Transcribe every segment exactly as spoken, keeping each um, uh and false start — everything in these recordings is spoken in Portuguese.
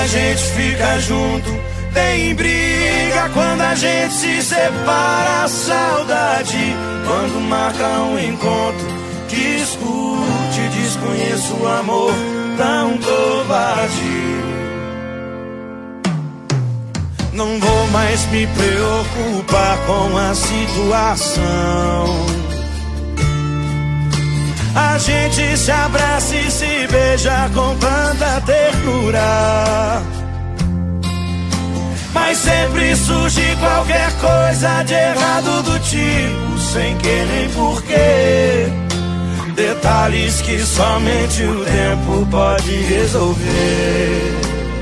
a gente fica junto, tem briga quando a gente se separa. Saudade quando marca um encontro, discute, desconheço o amor tão covarde. Não vou mais me preocupar com a situação. A gente se abraça e se beija com tanta ternura, mas sempre surge qualquer coisa de errado do tipo, sem querer nem porquê. Detalhes que somente o tempo pode resolver.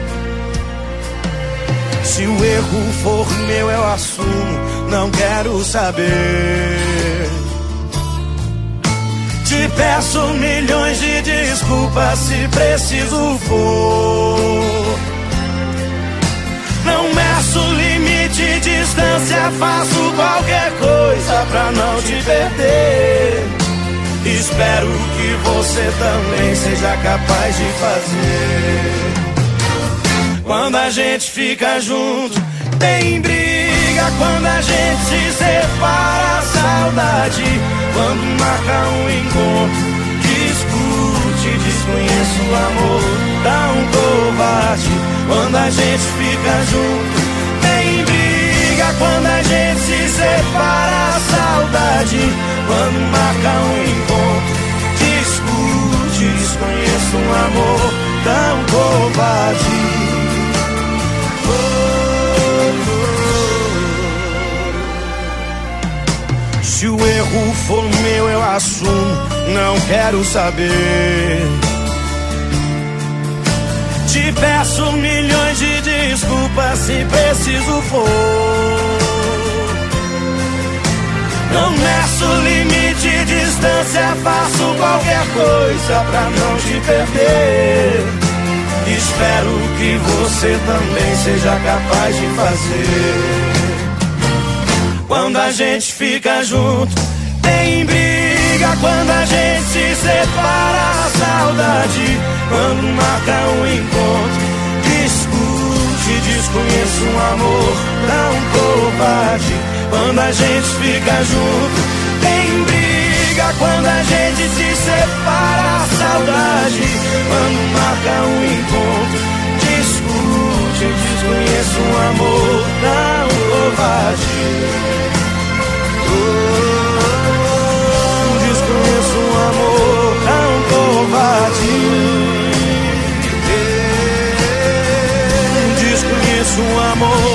Se o erro for meu eu assumo, não quero saber. Te peço milhões de desculpas se preciso for. Não meço limite, distância, faço qualquer coisa pra não te perder. Espero que você também seja capaz de fazer. Quando a gente fica junto, tem briga quando a gente se separa. Saudade quando marca um encontro, discute, desconheço o amor tão covarde. Quando a gente fica junto, tem briga quando a gente se separa. Saudade quando marca um encontro, discute, desconheço um amor tão covarde. Se o erro for meu eu assumo, não quero saber. Te peço milhões de desculpas se preciso for. Não meço limite, distância, faço qualquer coisa pra não te perder. Espero que você também seja capaz de fazer. Quando a gente fica junto, tem briga quando a gente se separa. Saudade quando marca um encontro, discute, desconheço um amor tão covarde. Quando a gente fica junto, tem briga quando a gente se separa. Saudade quando marca um encontro, discute, desconheço um amor tão covarde. Desconheço um amor tão covarde. Desconheço um amor